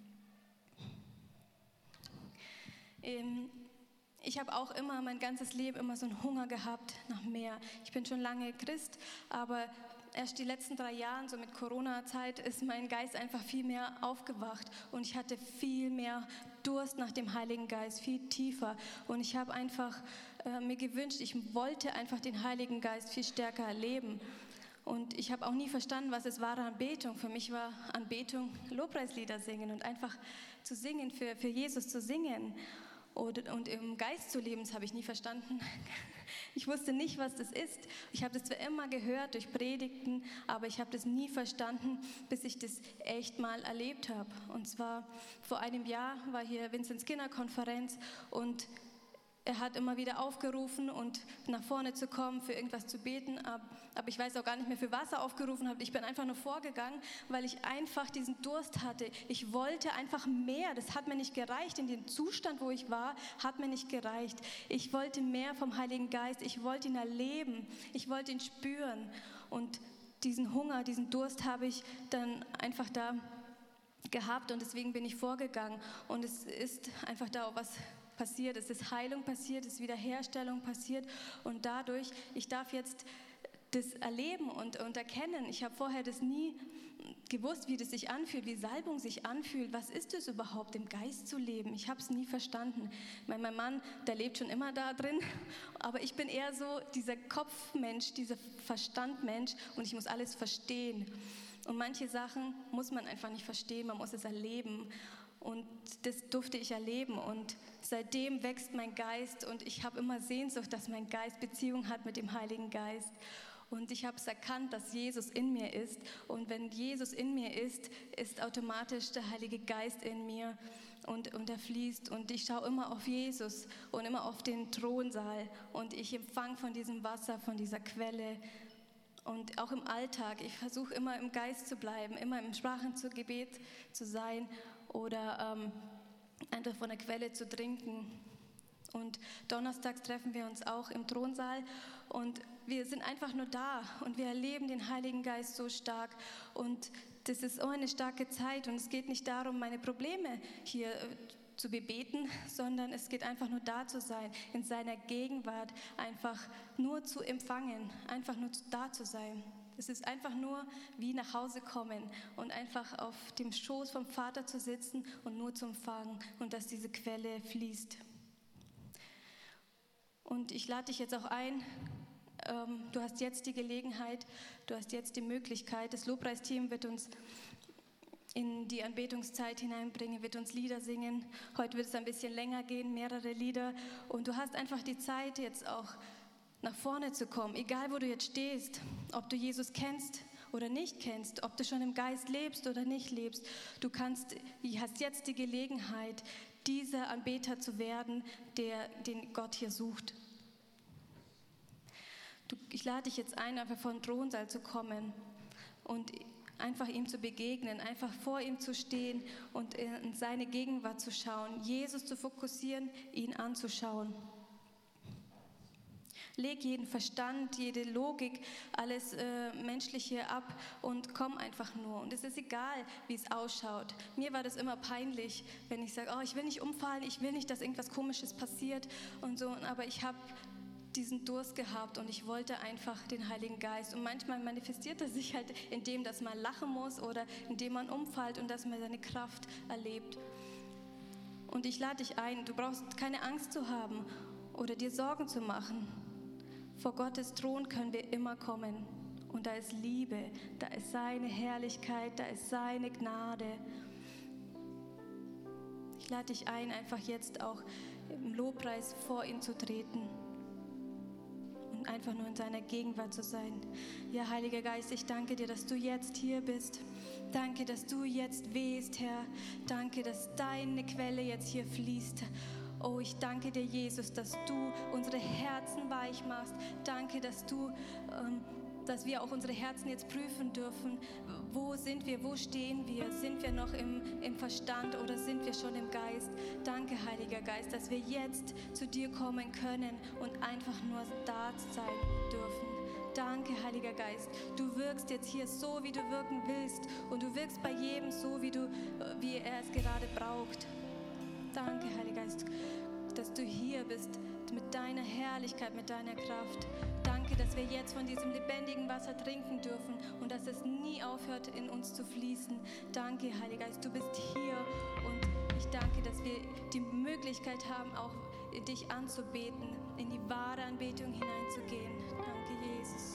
Ich habe auch immer mein ganzes Leben immer so einen Hunger gehabt nach mehr. Ich bin schon lange Christ, aber erst die letzten 3 Jahre, so mit Corona-Zeit, ist mein Geist einfach viel mehr aufgewacht und ich hatte viel mehr Durst nach dem Heiligen Geist, viel tiefer. Und ich habe einfach mir gewünscht, ich wollte einfach den Heiligen Geist viel stärker erleben. Und ich habe auch nie verstanden, was es wahre Anbetung. Für mich war Anbetung Lobpreislieder singen und einfach zu singen, für Jesus zu singen. Und im Geist zu leben, das habe ich nie verstanden. Ich wusste nicht, was das ist. Ich habe das zwar immer gehört durch Predigten, aber ich habe das nie verstanden, bis ich das echt mal erlebt habe. Und zwar vor einem Jahr war hier Vincent Skinner Konferenz und er hat immer wieder aufgerufen und nach vorne zu kommen, für irgendwas zu beten, aber ich weiß auch gar nicht mehr, für was er aufgerufen hat. Ich bin einfach nur vorgegangen, weil ich einfach diesen Durst hatte. Ich wollte einfach mehr, das hat mir nicht gereicht. In dem Zustand, wo ich war, hat mir nicht gereicht. Ich wollte mehr vom Heiligen Geist, ich wollte ihn erleben, ich wollte ihn spüren. Und diesen Hunger, diesen Durst habe ich dann einfach da gehabt und deswegen bin ich vorgegangen. Und es ist einfach da auch was passiert, es ist Heilung passiert, es ist Wiederherstellung passiert und dadurch, ich darf jetzt das erleben und erkennen. Ich habe vorher das nie gewusst, wie das sich anfühlt, wie Salbung sich anfühlt. Was ist es überhaupt, im Geist zu leben? Ich habe es nie verstanden. Mein Mann, der lebt schon immer da drin, aber ich bin eher so dieser Kopfmensch, dieser Verstandmensch und ich muss alles verstehen. Und manche Sachen muss man einfach nicht verstehen, man muss es erleben. Und das durfte ich erleben und seitdem wächst mein Geist und ich habe immer Sehnsucht, dass mein Geist Beziehung hat mit dem Heiligen Geist. Und ich habe es erkannt, dass Jesus in mir ist und wenn Jesus in mir ist automatisch der Heilige Geist in mir und er fließt und ich schaue immer auf Jesus und immer auf den Thronsaal und ich empfange von diesem Wasser, von dieser Quelle. Und auch im Alltag, ich versuche immer im Geist zu bleiben, immer im Sprachengebet zu sein oder einfach von der Quelle zu trinken. Und donnerstags treffen wir uns auch im Thronsaal und wir sind einfach nur da und wir erleben den Heiligen Geist so stark und das ist auch eine starke Zeit und es geht nicht darum, meine Probleme hier zu bebeten, sondern es geht einfach nur da zu sein, in seiner Gegenwart einfach nur zu empfangen, einfach nur da zu sein. Es ist einfach nur wie nach Hause kommen und einfach auf dem Schoß vom Vater zu sitzen und nur zu empfangen und dass diese Quelle fließt. Und ich lade dich jetzt auch ein, du hast jetzt die Gelegenheit, du hast jetzt die Möglichkeit, das Lobpreisteam wird uns in die Anbetungszeit hineinbringen, wird uns Lieder singen. Heute wird es ein bisschen länger gehen, mehrere Lieder. Und du hast einfach die Zeit, jetzt auch nach vorne zu kommen, egal wo du jetzt stehst, ob du Jesus kennst oder nicht kennst, ob du schon im Geist lebst oder nicht lebst. Du hast jetzt die Gelegenheit, dieser Anbeter zu werden, den Gott hier sucht. Ich lade dich jetzt ein, einfach vor den Thronsaal zu kommen und einfach ihm zu begegnen, einfach vor ihm zu stehen und in seine Gegenwart zu schauen, Jesus zu fokussieren, ihn anzuschauen. Leg jeden Verstand, jede Logik, alles Menschliche ab und komm einfach nur. Und es ist egal, wie es ausschaut. Mir war das immer peinlich, wenn ich sage, oh, ich will nicht umfallen, ich will nicht, dass irgendwas Komisches passiert und so. Aber ich habe diesen Durst gehabt und ich wollte einfach den Heiligen Geist. Und manchmal manifestiert er sich halt in dem, dass man lachen muss oder indem man umfällt und dass man seine Kraft erlebt. Und ich lade dich ein, du brauchst keine Angst zu haben oder dir Sorgen zu machen. Vor Gottes Thron können wir immer kommen. Und da ist Liebe, da ist seine Herrlichkeit, da ist seine Gnade. Ich lade dich ein, einfach jetzt auch im Lobpreis vor ihn zu treten. Und einfach nur in seiner Gegenwart zu sein. Ja, Heiliger Geist, ich danke dir, dass du jetzt hier bist. Danke, dass du jetzt wehst, Herr. Danke, dass deine Quelle jetzt hier fließt. Oh, ich danke dir, Jesus, dass du unsere Herzen weich machst. Danke, dass wir auch unsere Herzen jetzt prüfen dürfen. Wo sind wir? Wo stehen wir? Sind wir noch im Verstand oder sind wir schon im Geist? Danke, Heiliger Geist, dass wir jetzt zu dir kommen können und einfach nur da sein dürfen. Danke, Heiliger Geist. Du wirkst jetzt hier so, wie du wirken willst. Und du wirkst bei jedem so, wie er es gerade braucht. Danke, Heiliger Geist, dass du hier bist mit deiner Herrlichkeit, mit deiner Kraft. Danke, dass wir jetzt von diesem lebendigen Wasser trinken dürfen und dass es nie aufhört, in uns zu fließen. Danke, Heiliger Geist, du bist hier und ich danke, dass wir die Möglichkeit haben, auch dich anzubeten, in die wahre Anbetung hineinzugehen. Danke, Jesus.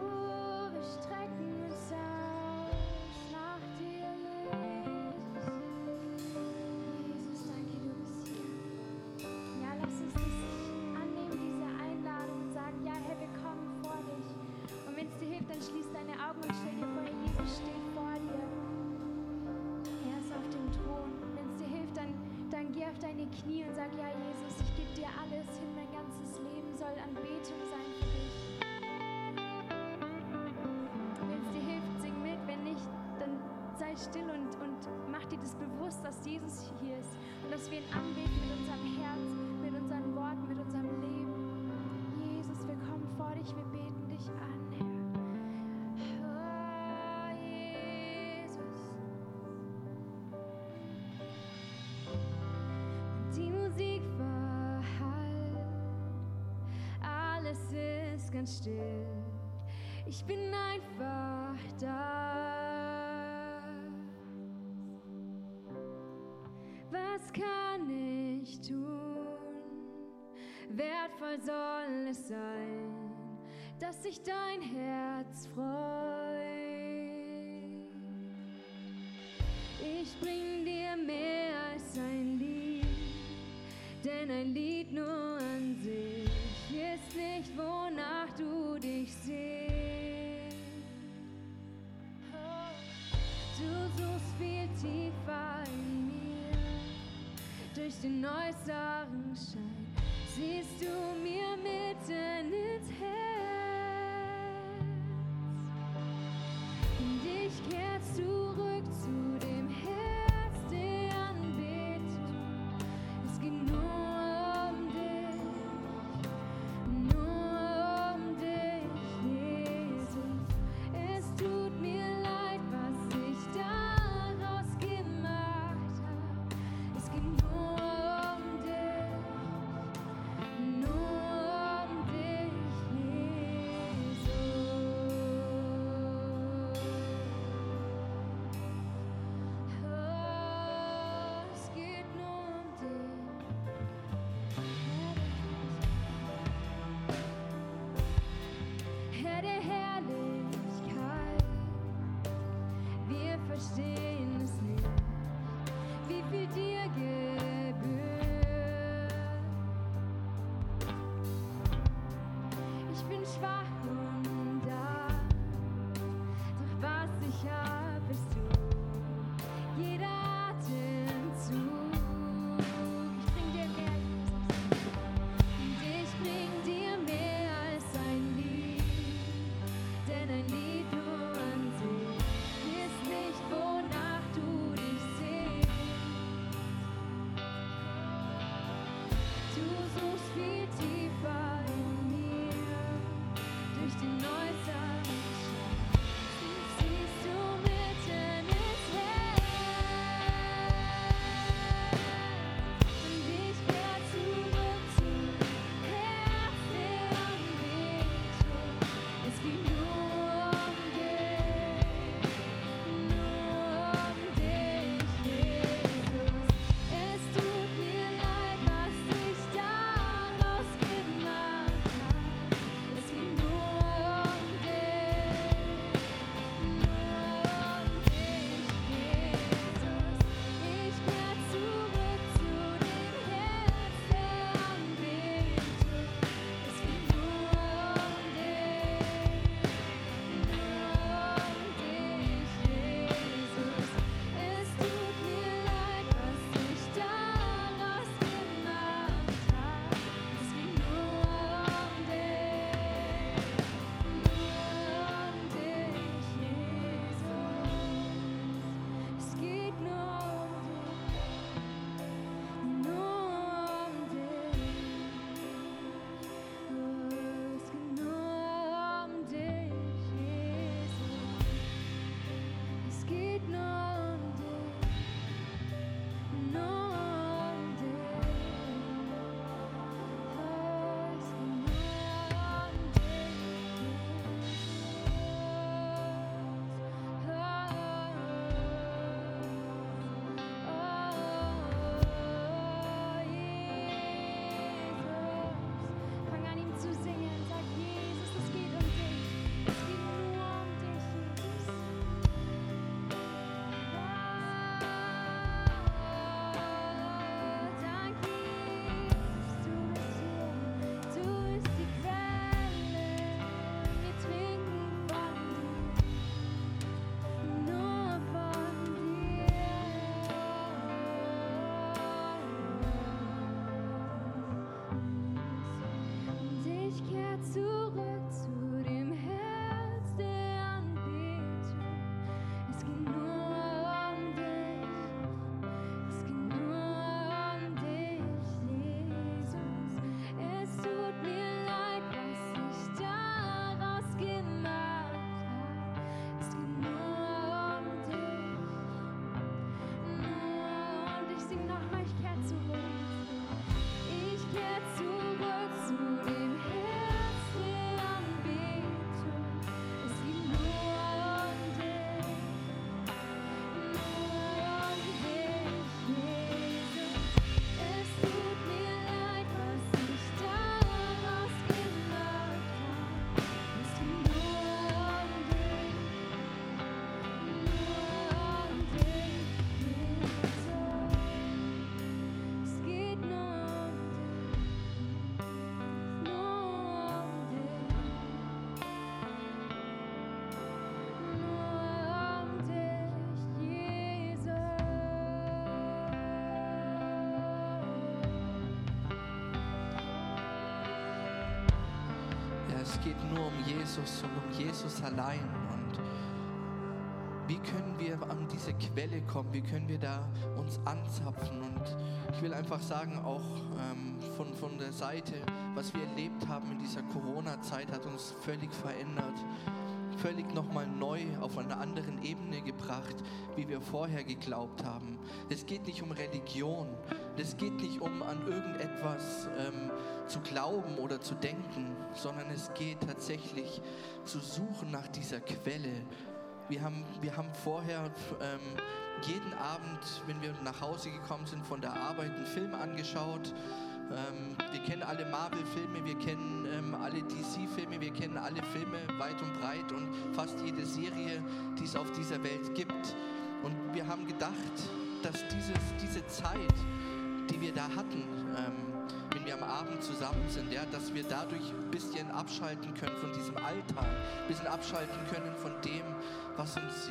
Strecken uns aus nach dir, Jesus. auf deine Knie und sag, ja Jesus, ich gebe dir alles hin, mein ganzes Leben soll Anbetung sein für dich. Wenn es dir hilft, sing mit, wenn nicht, dann sei still und mach dir das bewusst, dass Jesus hier ist und dass wir ihn anbeten mit unserem Herz, mit unseren Worten, mit unserem Leben. Jesus, wir kommen vor dich, wir beten dich an, Herr. Oh, Jesus. Die Musik verhallt, alles ist ganz still. Ich bin einfach da. Was kann ich tun? Wertvoll soll es sein, dass sich dein Herz freut. Ich bring dir mehr als ein Lied, denn ein Lied nur an sich ist nicht, wonach du dich sehnst. Du suchst viel tiefer in mir, durch den äußeren Schein siehst du mir mitten ins Herz. Und ich kehr zurück zu dem Herz der Anbetung. Es geht nur um dich, Jesus. Es tut mir leid, was ich daraus gemacht habe. Es geht nur um dich. es geht nur um Jesus und um Jesus allein. Und wie können wir an diese Quelle kommen? Wie können wir da uns anzapfen? Und ich will einfach sagen, auch von der Seite, was wir erlebt haben in dieser Corona-Zeit, hat uns völlig verändert. Völlig nochmal neu auf einer anderen Ebene gebracht, wie wir vorher geglaubt haben. Es geht nicht um Religion, es geht nicht um an irgendetwas zu glauben oder zu denken, sondern es geht tatsächlich zu suchen nach dieser Quelle. Wir haben vorher jeden Abend, wenn wir nach Hause gekommen sind von der Arbeit, einen Film angeschaut. Wir kennen alle Marvel-Filme, wir kennen alle DC-Filme, wir kennen alle Filme weit und breit und fast jede Serie, die es auf dieser Welt gibt. Und wir haben gedacht, dass diese Zeit, die wir da hatten, wenn wir am Abend zusammen sind, ja, dass wir dadurch ein bisschen abschalten können von diesem Alltag, ein bisschen abschalten können von dem, was uns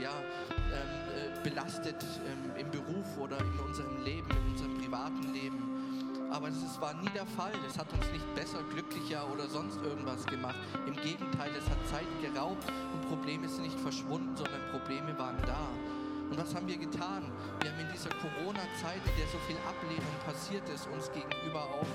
belastet im Beruf oder in unserem Leben, in unserem privaten Leben. Aber es war nie der Fall. Es hat uns nicht besser, glücklicher oder sonst irgendwas gemacht. Im Gegenteil, es hat Zeit geraubt und Probleme sind nicht verschwunden, sondern Probleme waren da. Und was haben wir getan? Wir haben in dieser Corona-Zeit, in der so viel Ablehnung passiert ist, uns gegenüber auch,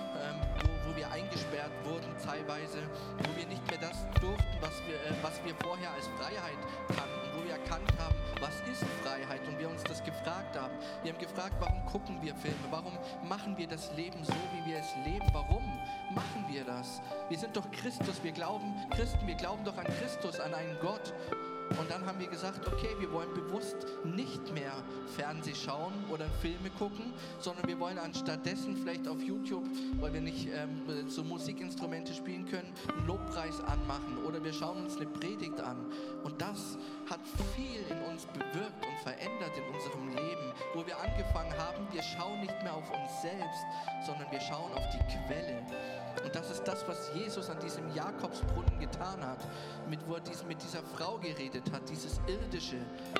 wo wir eingesperrt wurden teilweise, wo wir nicht mehr das durften, was wir vorher als Freiheit kannten, wo wir erkannt haben, was ist Freiheit, und wir uns das gefragt haben. Wir haben gefragt, warum gucken wir Filme, warum machen wir das Leben so, wie wir es leben, warum machen wir das? Wir sind doch Christus, wir glauben doch an Christus, an einen Gott. Und dann haben wir gesagt, okay, wir wollen bewusst nicht mehr Fernseh schauen oder Filme gucken, sondern wir wollen anstattdessen vielleicht auf YouTube, weil wir nicht so Musikinstrumente spielen können, einen Lobpreis anmachen oder wir schauen uns eine Predigt an. Und das hat viel in uns bewirkt und verändert in unserem Leben, wo wir angefangen haben, wir schauen nicht mehr auf uns selbst, sondern wir schauen auf die Quelle. Und das ist das, was Jesus an diesem Jakobsbrunnen getan hat, wo er mit dieser Frau geredet hat, dieses Irdische.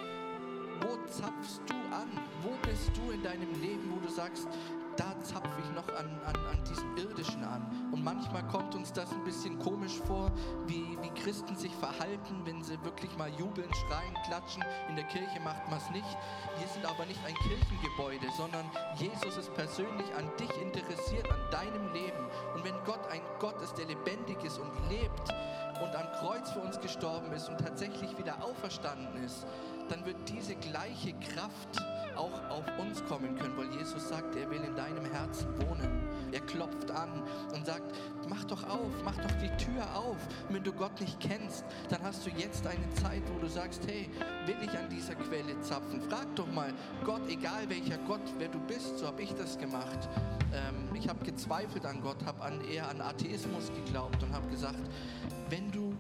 Wo zapfst du an? Wo bist du in deinem Leben, wo du sagst, da zapfe ich noch an diesem Irdischen an? Und manchmal kommt uns das ein bisschen komisch vor, wie Christen sich verhalten, wenn sie wirklich mal jubeln, schreien, klatschen. In der Kirche macht man es nicht. Wir sind aber nicht ein Kirchengebäude, sondern Jesus ist persönlich an dich interessiert, an deinem Leben. Und wenn Gott ein Gott ist, der lebendig ist und lebt und am Kreuz für uns gestorben ist und tatsächlich wieder auferstanden ist, dann wird diese gleiche Kraft auch auf uns kommen können, weil Jesus sagt, er will in deinem Herzen wohnen. Er klopft an und sagt, mach doch die Tür auf. Und wenn du Gott nicht kennst, dann hast du jetzt eine Zeit, wo du sagst, hey, will ich an dieser Quelle zapfen? Frag doch mal Gott, egal welcher Gott, wer du bist, so habe ich das gemacht. Ich habe gezweifelt an Gott, habe eher an Atheismus geglaubt und habe gesagt, wenn du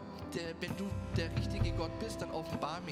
der richtige Gott bist, dann offenbar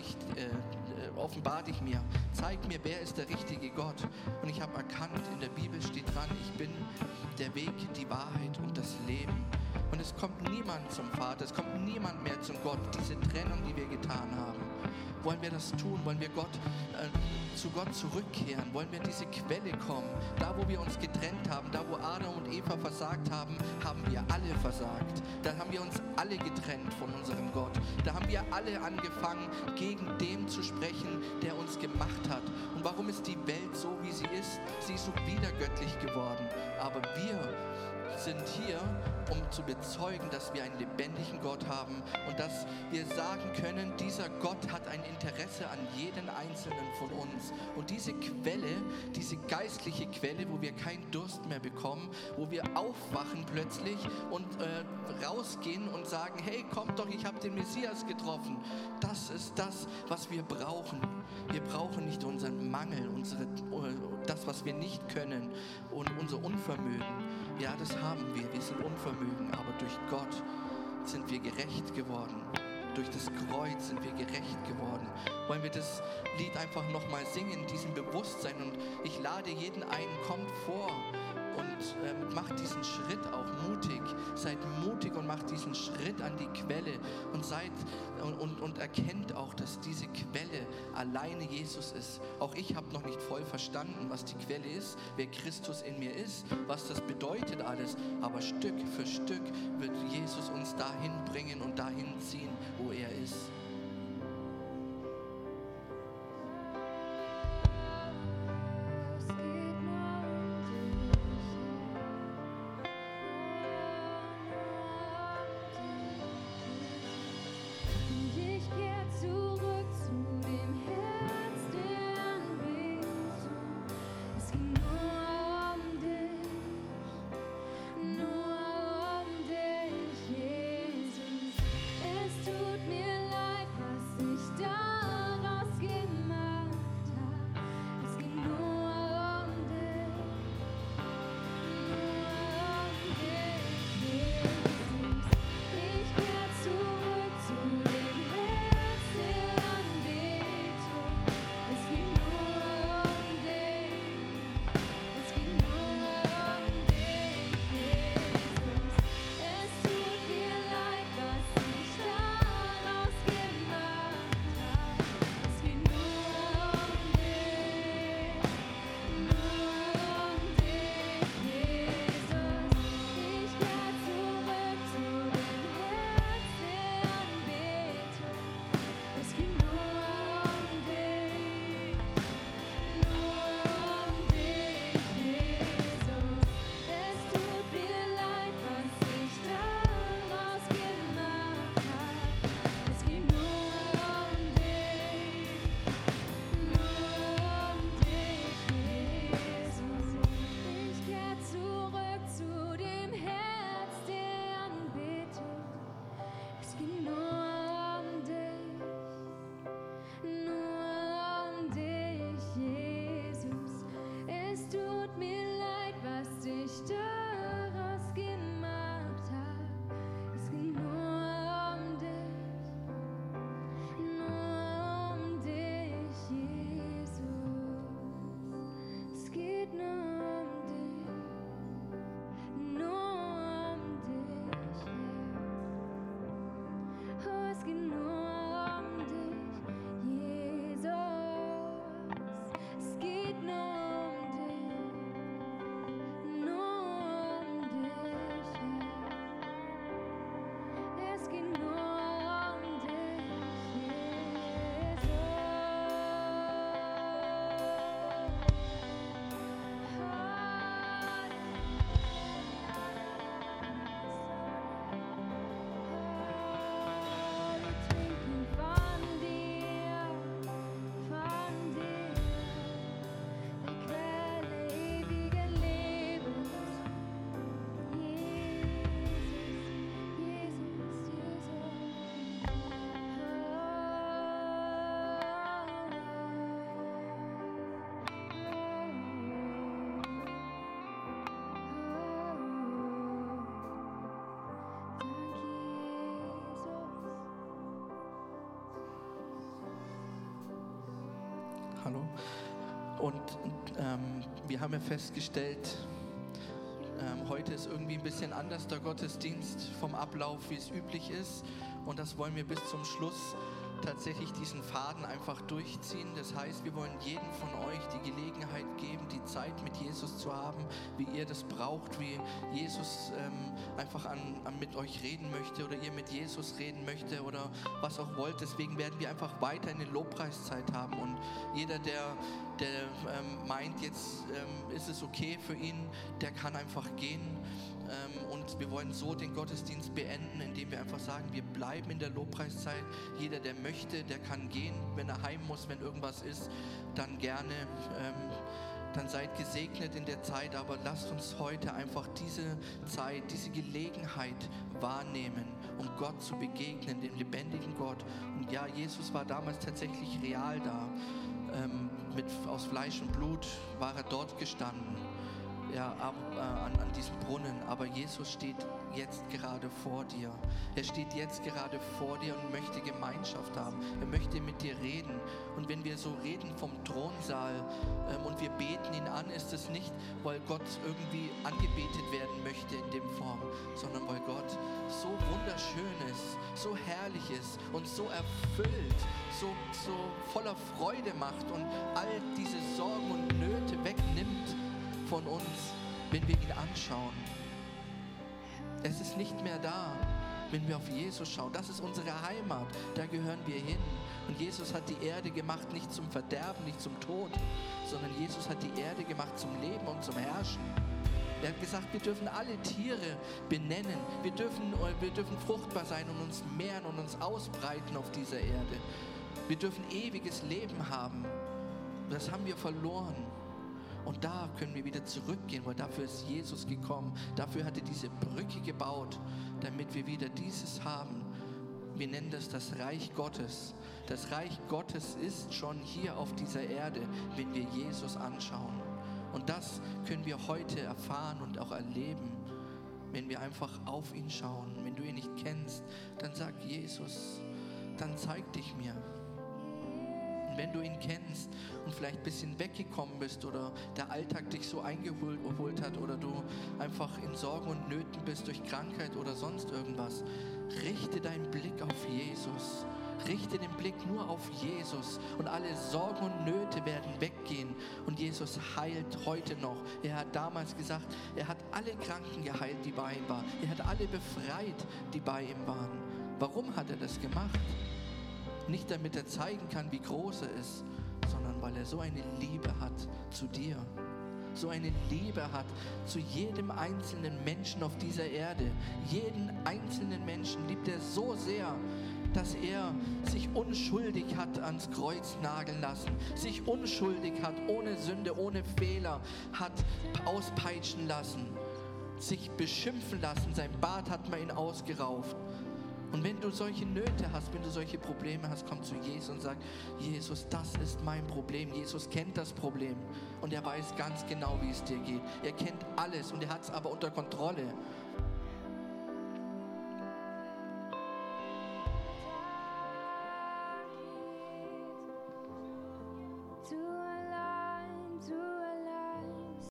dich mir. Zeig mir, wer ist der richtige Gott. Und ich habe erkannt, in der Bibel steht dran, ich bin der Weg, die Wahrheit und das Leben. Und es kommt niemand zum Vater, es kommt niemand mehr zum Gott. Diese Trennung, die wir getan haben. Wollen wir das tun? Wollen wir zu Gott zurückkehren? Wollen wir in diese Quelle kommen? Da, wo wir uns getrennt haben, da, wo Adam und Eva versagt haben, haben wir alle versagt. Da haben wir uns alle getrennt von unserem Gott. Da haben wir alle angefangen, gegen den zu sprechen, der uns gemacht hat. Und warum ist die Welt so, wie sie ist? Sie ist so wiedergöttlich geworden. Aber wir sind hier, um zu bezeugen, dass wir einen lebendigen Gott haben und dass wir sagen können, dieser Gott hat ein Interesse an jeden Einzelnen von uns. Und diese Quelle, diese geistliche Quelle, wo wir keinen Durst mehr bekommen, wo wir aufwachen plötzlich und rausgehen und sagen, hey, kommt doch, ich habe den Messias getroffen. Das ist das, was wir brauchen. Wir brauchen nicht unseren Mangel, das, was wir nicht können und unser Unvermögen. Ja, das haben wir. Wir sind Unvermögen, aber durch Gott sind wir gerecht geworden. Durch das Kreuz sind wir gerecht geworden. Wollen wir das Lied einfach nochmal singen, in diesem Bewusstsein? Und ich lade jeden ein, kommt vor und macht diesen Schritt auch mutig. Seid mutig und macht diesen Schritt an die Quelle und erkennt auch, dass diese Quelle alleine Jesus ist. Auch ich habe noch nicht voll verstanden, was die Quelle ist, wer Christus in mir ist, was das bedeutet alles. Aber Stück für Stück wird Jesus uns dahin bringen und dahin ziehen, wo er ist. Hallo. Und wir haben ja festgestellt, heute ist irgendwie ein bisschen anders der Gottesdienst vom Ablauf, wie es üblich ist. Und das wollen wir bis zum Schluss tatsächlich diesen Faden einfach durchziehen. Das heißt, wir wollen jedem von euch die Gelegenheit geben, die Zeit mit Jesus zu haben, wie ihr das braucht, wie Jesus einfach mit euch reden möchte oder ihr mit Jesus reden möchte oder was auch wollt. Deswegen werden wir einfach weiter eine Lobpreiszeit haben und jeder, der meint, jetzt ist es okay für ihn, der kann einfach gehen. Und wir wollen so den Gottesdienst beenden, indem wir einfach sagen, wir bleiben in der Lobpreiszeit. Jeder, der möchte, der kann gehen. Wenn er heim muss, wenn irgendwas ist, dann gerne. Dann seid gesegnet in der Zeit, aber lasst uns heute einfach diese Zeit, diese Gelegenheit wahrnehmen, um Gott zu begegnen, dem lebendigen Gott. Und ja, Jesus war damals tatsächlich real da. Aus Fleisch und Blut war er dort gestanden. an diesem Brunnen, aber Jesus steht jetzt gerade vor dir. Er steht jetzt gerade vor dir und möchte Gemeinschaft haben. Er möchte mit dir reden. Und wenn wir so reden vom Thronsaal und wir beten ihn an, ist es nicht, weil Gott irgendwie angebetet werden möchte in dem Form, sondern weil Gott so wunderschön ist, so herrlich ist und so erfüllt, so voller Freude macht und all diese Sorgen und Nöte wegnimmt von uns, wenn wir ihn anschauen. Es ist nicht mehr da, wenn wir auf Jesus schauen. Das ist unsere Heimat, da gehören wir hin. Und Jesus hat die Erde gemacht, nicht zum Verderben, nicht zum Tod, sondern Jesus hat die Erde gemacht zum Leben und zum Herrschen. Er hat gesagt, wir dürfen alle Tiere benennen. Wir dürfen fruchtbar sein und uns mehren und uns ausbreiten auf dieser Erde. Wir dürfen ewiges Leben haben. Das haben wir verloren. Und da können wir wieder zurückgehen, weil dafür ist Jesus gekommen. Dafür hat er diese Brücke gebaut, damit wir wieder dieses haben. Wir nennen das Reich Gottes. Das Reich Gottes ist schon hier auf dieser Erde, wenn wir Jesus anschauen. Und das können wir heute erfahren und auch erleben, wenn wir einfach auf ihn schauen. Wenn du ihn nicht kennst, dann sag Jesus, dann zeig dich mir. Wenn du ihn kennst und vielleicht ein bisschen weggekommen bist oder der Alltag dich so eingeholt hat oder du einfach in Sorgen und Nöten bist durch Krankheit oder sonst irgendwas, richte deinen Blick auf Jesus. Richte den Blick nur auf Jesus und alle Sorgen und Nöte werden weggehen und Jesus heilt heute noch. Er hat damals gesagt, er hat alle Kranken geheilt, die bei ihm waren. Er hat alle befreit, die bei ihm waren. Warum hat er das gemacht? Nicht damit er zeigen kann, wie groß er ist, sondern weil er so eine Liebe hat zu dir. So eine Liebe hat zu jedem einzelnen Menschen auf dieser Erde. Jeden einzelnen Menschen liebt er so sehr, dass er sich unschuldig hat ans Kreuz nageln lassen. Sich unschuldig hat, ohne Sünde, ohne Fehler, hat auspeitschen lassen. Sich beschimpfen lassen. Sein Bart hat man ihn ausgerauft. Und wenn du solche Nöte hast, wenn du solche Probleme hast, komm zu Jesus und sag, Jesus, das ist mein Problem. Jesus kennt das Problem und er weiß ganz genau, wie es dir geht. Er kennt alles und er hat es aber unter Kontrolle.